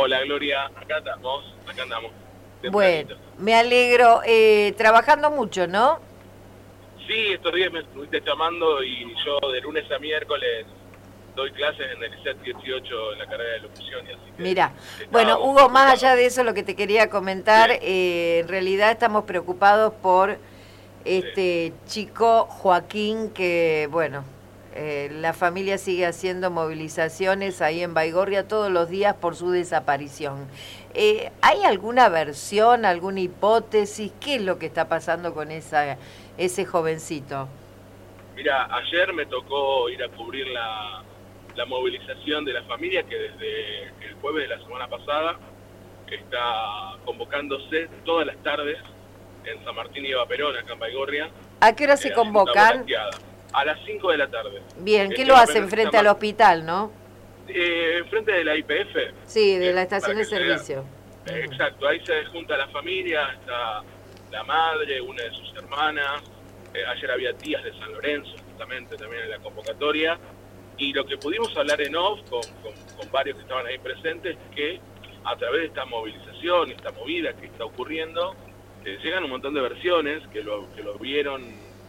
Hola Gloria, acá andamos. Bueno, Tempranito. me alegro. Trabajando mucho, ¿no? Sí, estos días me estuviste llamando y yo de lunes a miércoles doy clases en el ISET 18 en la carrera de locución, y así Mira, que bueno, estábamos Hugo, más ocupados. allá de eso, lo que te quería comentar, Sí, en realidad estamos preocupados por sí. este chico Joaquín, que, bueno, la familia sigue haciendo movilizaciones ahí en Baigorria todos los días por su desaparición. ¿Hay alguna versión, alguna hipótesis? ¿Qué es lo que está pasando con ese jovencito? Mira, ayer me tocó ir a cubrir la movilización de la familia que desde el jueves de la semana pasada está convocándose todas las tardes en San Martín y Eva Perón, acá en Baigorria, ¿A qué hora se a Junta convocan? Volanteada, a las 5 de la tarde. Bien, ¿qué Este lo va a hacen pensar que se frente al llama hospital, no? enfrente de la IPF, Sí, de la para estación de que se vea. servicio. Ujú. Exacto, ahí se junta la familia, está la madre, una de sus hermanas, ayer había tías de San Lorenzo, justamente también en la convocatoria, y lo que pudimos hablar en off con varios que estaban ahí presentes es que a través de esta movilización, esta movida que está ocurriendo, llegan un montón de versiones que lo vieron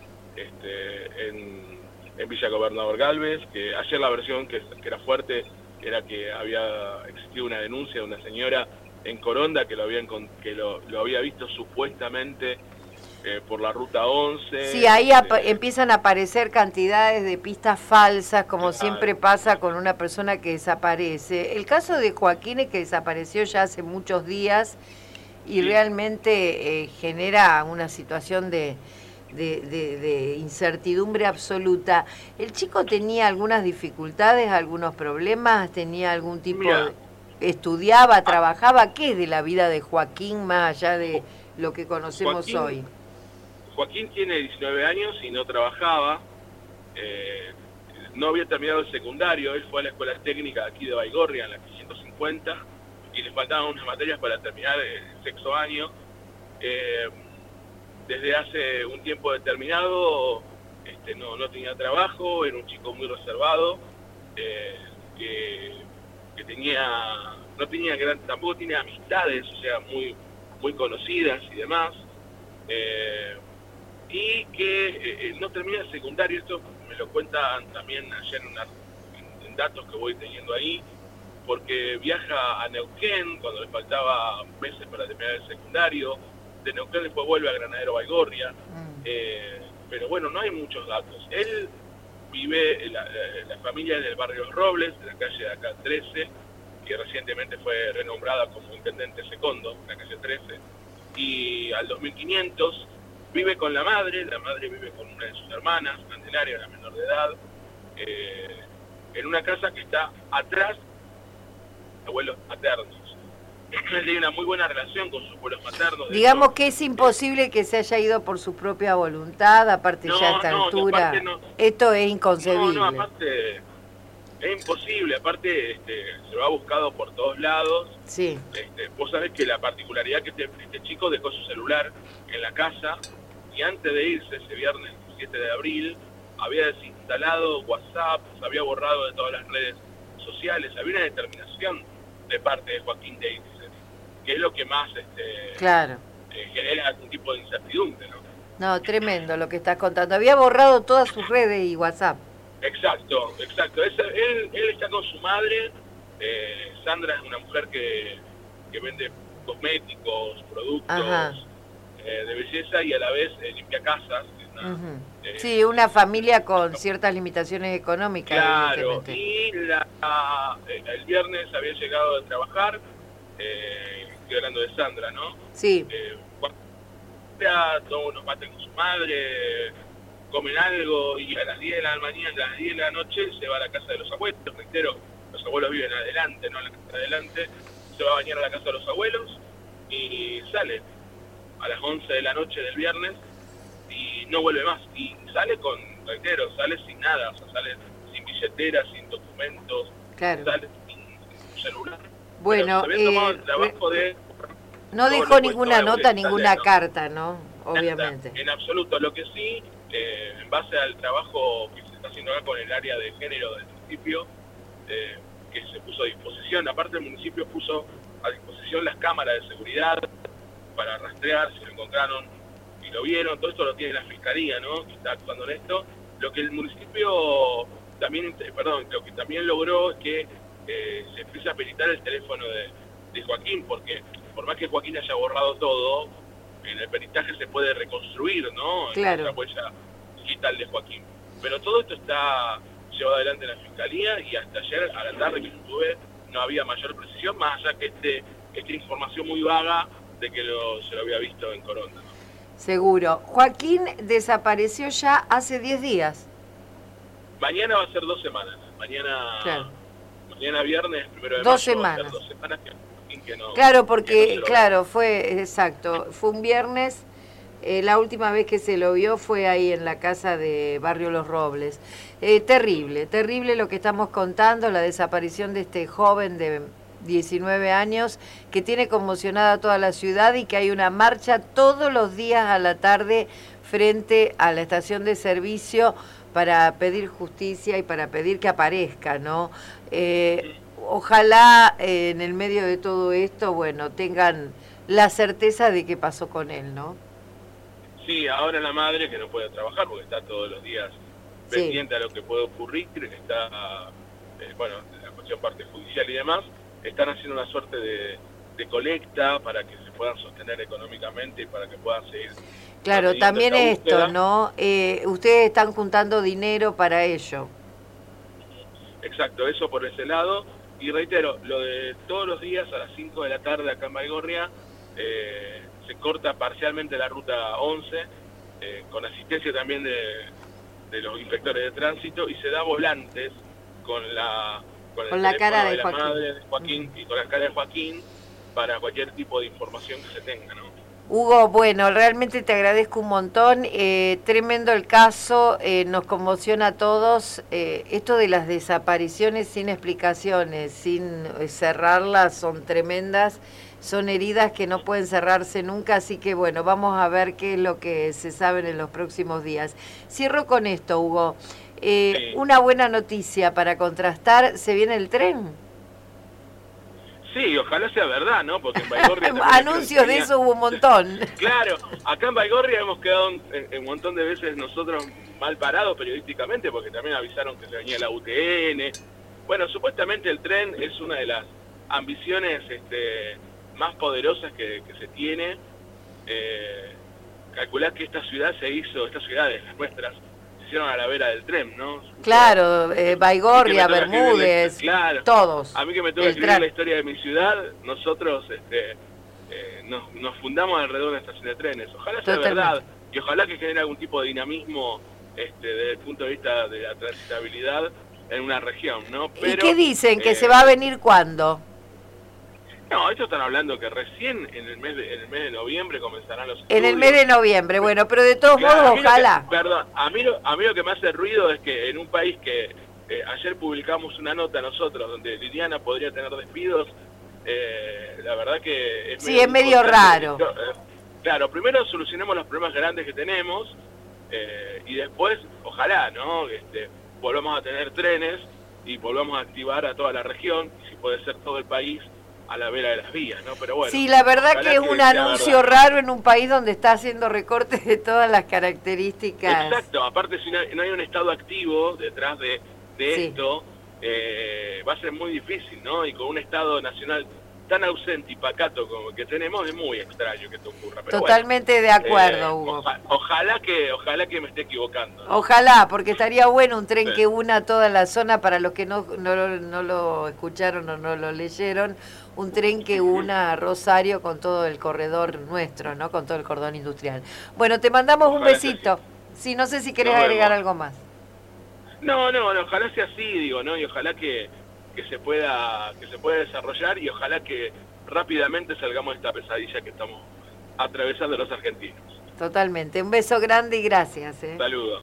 en Villa Gobernador Galvez, que ayer la versión que era fuerte era que había existido una denuncia de una señora en Coronda que lo había visto supuestamente por la ruta Sí, 11. ahí empiezan a aparecer cantidades de pistas falsas, como siempre Claro, pasa con una persona que desaparece. El caso de Joaquín es que desapareció ya hace muchos días y sí, realmente genera una situación de incertidumbre absoluta. ¿El chico tenía algunas dificultades, algunos problemas? ¿Tenía algún tipo mira, de... ¿Estudiaba, a- trabajaba? ¿Qué es de la vida de Joaquín más allá de Jo- lo que conocemos Joaquín, hoy? Joaquín tiene 19 años y no trabajaba, eh, no había terminado el secundario, él fue a la escuela técnica aquí de Baigorria, en la 550, y le faltaban unas materias para terminar el sexto año. Eh, Desde hace un tiempo determinado no tenía trabajo, era un chico muy reservado, eh, que, que no tenía tampoco tenía amistades, o sea, muy conocidas y demás, eh, y que no termina el secundario. Esto me lo cuentan también ayer en datos que voy teniendo ahí, porque viaja a Neuquén cuando le faltaba meses para terminar el secundario, de Neuquén después vuelve a Granadero Baigorria, Mm. pero bueno, no hay muchos datos. Él vive, la familia en el barrio Robles, de la calle de acá 13, que recientemente fue renombrada como intendente secondo, la calle 13, y al 2500 vive con la madre vive con una de sus hermanas, Candelaria, la menor de edad, eh, en una casa que está atrás abuelos maternos. Él tiene una muy buena relación con sus abuelos maternos, de hecho. Digamos que es imposible que se haya ido por su propia voluntad, aparte ya a No, esta no, y aparte altura. Esto es no, inconcebible. aparte es imposible, aparte se lo ha buscado por todos lados. Sí. Vos sabés que la particularidad que este chico dejó su celular en la casa y antes de irse ese viernes 7 de abril había desinstalado WhatsApp, se había borrado de todas las redes sociales. Había una determinación de parte de Joaquín Davis, que es lo que más Claro. genera algún tipo de incertidumbre, ¿no? No, tremendo lo que estás contando. Había borrado todas sus redes y WhatsApp. Exacto. Él está con su madre. Sandra es una mujer que vende cosméticos, Ajá. productos de belleza y a la vez limpia casas. Ujú. Eh, Sí, una familia con ciertas limitaciones económicas, claro, evidentemente. y el viernes había llegado de trabajar, estoy hablando de Sandra, ¿no? Sí. Toma unos mates con su madre, comen algo y a las 10 de la mañana, a las 10 de la noche se va a la casa de los abuelos. Reitero, los abuelos viven adelante, no en la casa de adelante. Se va a bañar a la casa de los abuelos y sale a las 11 de la noche del viernes y no vuelve más. Y sale sale sin nada, o sea, sale sin billetera, sin documentos, Claro. sale sin celular. Pero Bueno, se había tomado el trabajo de no todo dejó lo puesto ninguna a la nota, boleta ninguna italiano. carta, ¿no? Nada, Obviamente. en absoluto. Lo que sí, en base al trabajo que se está haciendo acá con el área de género del municipio, que se puso a disposición, aparte el municipio puso disposición las cámaras de seguridad para rastrear si lo encontraron y lo vieron. Todo esto lo tiene la Fiscalía, ¿no?, que está actuando en esto. Lo que el municipio también, lo que también logró es que se empiece a peritar el teléfono de Joaquín, porque por más que Joaquín haya borrado todo, en el peritaje se puede reconstruir, ¿no?, claro, la huella digital de Joaquín. Pero todo esto está llevado adelante en la Fiscalía, y hasta ayer a la tarde que estuve no había mayor precisión, más allá que esta información muy vaga de que se lo había visto en Coronda, ¿no? Seguro. Joaquín desapareció ya hace 10 días. Mañana va a ser 2 semanas. Mañana, claro, mañana viernes, 1 de 2 mayo, semanas. va a ser 2 semanas que no... Claro, porque, que no claro, fue, exacto, fue un viernes, la última vez que se lo vio fue ahí en la casa de Barrio Los Robles. Terrible, terrible lo que estamos contando, la desaparición de este joven de 19 años que tiene conmocionada a toda la ciudad, y que hay una marcha todos los días a la tarde frente a la estación de servicio para pedir justicia y para pedir que aparezca, ¿no? Ojalá en el medio de todo esto, bueno, tengan la certeza de qué pasó con él, ¿no? Sí, ahora la madre, que no puede trabajar porque está todos los días pendiente a lo que puede ocurrir, está, la cuestión parte judicial y demás, están haciendo una suerte de colecta para que se puedan sostener económicamente y para que puedan seguir. Claro, también esto, ¿no? Ustedes están juntando dinero para ello. Exacto, eso por ese lado. Y reitero, lo de todos los días a las 5 de la tarde acá en Baigorria, se corta parcialmente la ruta 11, con asistencia también de los inspectores de tránsito, y se da volantes con la cara de la Joaquín. madre de Joaquín y con la cara de Joaquín, para cualquier tipo de información que se tenga, ¿no? Hugo, bueno, realmente te agradezco un montón, tremendo el caso, nos conmociona a todos, esto de las desapariciones sin explicaciones, sin cerrarlas, son tremendas, son heridas que no pueden cerrarse nunca, así que bueno, vamos a ver qué es lo que se sabe en los próximos días. Cierro con esto, Hugo, Sí. Una buena noticia para contrastar, ¿se viene el tren? Sí, ojalá sea verdad, ¿no? Porque en Baigorria... Anuncios de eso hubo un montón. Claro, acá en Baigorria hemos quedado un montón de veces nosotros mal parados periodísticamente, porque también avisaron que se venía la UTN. Bueno, supuestamente el tren es una de las ambiciones más poderosas que se tiene. Calcular que estas ciudades, las nuestras, se hicieron a la vera del tren, ¿no? Claro, Baigorria, Bermúdez, claro, todos. A mí que me tuve que escribir la historia de mi ciudad, nosotros nos fundamos alrededor de una estación de trenes. Ojalá sea verdad, y ojalá que genere algún tipo de dinamismo desde el punto de vista de la transitabilidad en una región, ¿no? Pero, ¿y qué dicen? ¿Que se va a venir cuándo? No, ellos están hablando que recién en el mes de noviembre comenzarán los estudios. En el mes de noviembre, bueno, pero de todos modos, ojalá. A mí lo que me hace ruido es que en un país que ayer publicamos una nota nosotros donde Liliana podría tener despidos, la verdad que es medio raro. Claro, primero solucionemos los problemas grandes que tenemos, y después, ojalá, ¿no? Volvamos a tener trenes y volvamos a activar a toda la región, y si puede ser todo el país, a la vera de las vías, ¿no? Pero bueno. Sí, la verdad que es un anuncio raro en un país donde está haciendo recortes de todas las características. Exacto, aparte si no hay un Estado activo detrás de esto, va a ser muy difícil, ¿no? Y con un Estado nacional tan ausente y pacato como el que tenemos, es muy extraño que esto ocurra. Pero totalmente de acuerdo, Hugo. Ojalá que me esté equivocando, ¿no? Ojalá, porque estaría bueno un tren que una toda la zona, para los que no lo escucharon o no lo leyeron, un tren que una Rosario con todo el corredor nuestro, ¿no? Con todo el cordón industrial. Bueno, te mandamos un besito. Sí, no sé si querés agregar algo más. No, ojalá sea así, digo, ¿no? Y ojalá que se pueda desarrollar, y ojalá que rápidamente salgamos de esta pesadilla que estamos atravesando los argentinos. Totalmente. Un beso grande y gracias. Saludos.